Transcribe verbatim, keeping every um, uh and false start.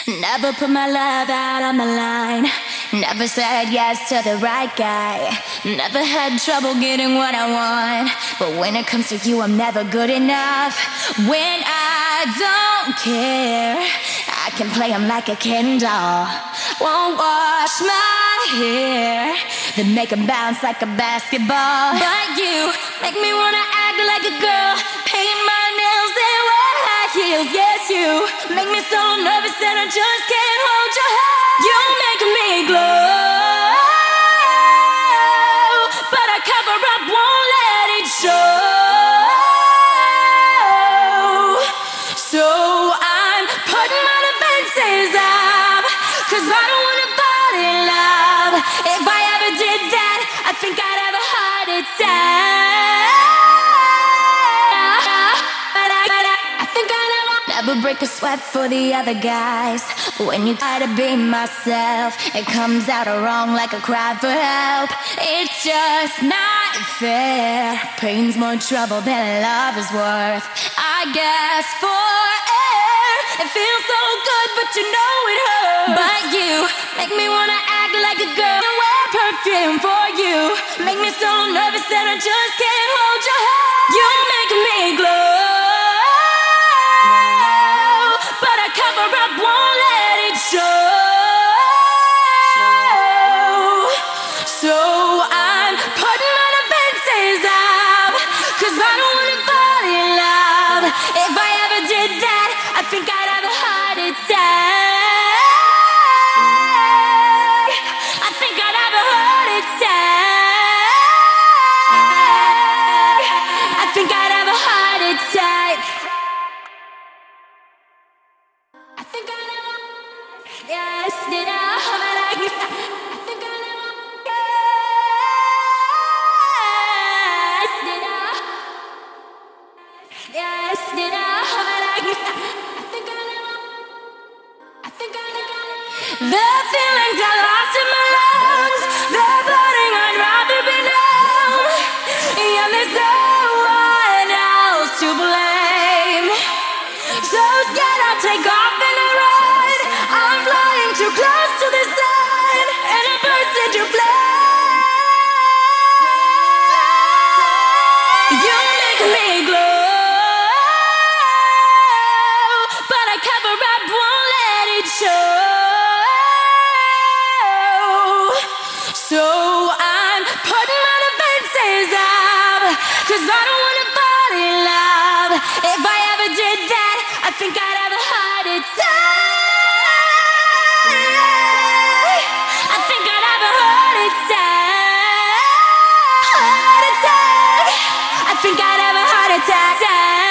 Never put my love out on the line. Never said yes to the right guy. Never had trouble getting what I want. But when it comes to you, I'm never good enough. When I don't care, I can play him like a Ken doll. Won't wash my hair, then make him bounce like a basketball. But you make me wanna act like a girl, paint my nails and wear high heels. Yes, you make me so nervous that I just can't hold your hand. You make me glow, but I cover up, won't let it show. So I'm putting my defenses up, 'cause I don't wanna fall in love. If I ever did that, I think I'd have a heart attack. But I, but I, I think I never, never break a sweat for the other guys. When you try to be myself, it comes out wrong like a cry for help. It's just not fair. Pain's more trouble than love is worth. I guess for air, it feels so good, but you know it hurts. But you make me wanna act like a girl and wear perfume for you. Make me so nervous that I just can't hold your hand. You make me glow, but I cover up, won't let it show. So I'm putting my defenses up, 'cause I don't wanna fall in love. If I ever did that, I think I'd have a heart attack. I think I'd have a heart attack. I think I'd have a heart attack. I think I'd have a, yes, did I have a, I think I'd have a, yes, did I, yes, did I have a, I think I'd have a, I think I'd have a, the feelings I lost in my lungs, the burning I'd rather be numb. Yeah, there's no one else to blame. So scared I'll take off and I run. I'm flying too close to the sun, and I burst into flame. You make me glow, but I cover up, won't let it show. So I'm putting my defenses up, 'cause I don't wanna fall in love. If I ever did that, I think I'd have a heart attack. I think I'd have a heart attack. Heart attack. I think I'd have a heart attack.